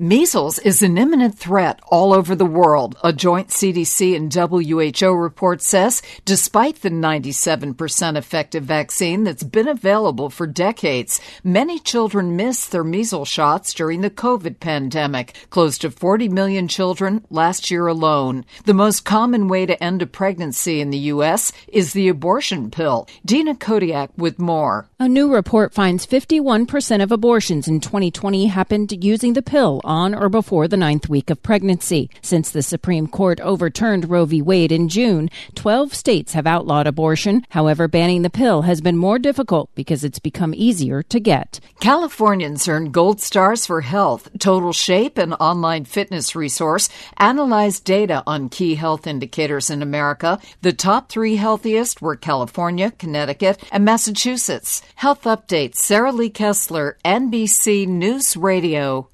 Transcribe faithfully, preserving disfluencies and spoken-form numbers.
Measles is an imminent threat all over the world, a joint C D C and W H O report says, despite the ninety-seven percent effective vaccine that's been available for decades. Many children missed their measles shots during the COVID pandemic, close to forty million children last year alone. The most common way to end a pregnancy in the U S is the abortion pill. Dina Kodiak with more. A new report finds fifty-one percent of abortions in twenty twenty happened using the pill on or before the ninth week of pregnancy. Since the Supreme Court overturned Roe v. Wade in June, twelve states have outlawed abortion. However, banning the pill has been more difficult because it's become easier to get. Californians earned Gold Stars for Health. Total Shape, an online fitness resource, analyzed data on key health indicators in America. The top three healthiest were California, Connecticut, and Massachusetts. Health Updates, Sarah Lee Kessler, N B C News Radio.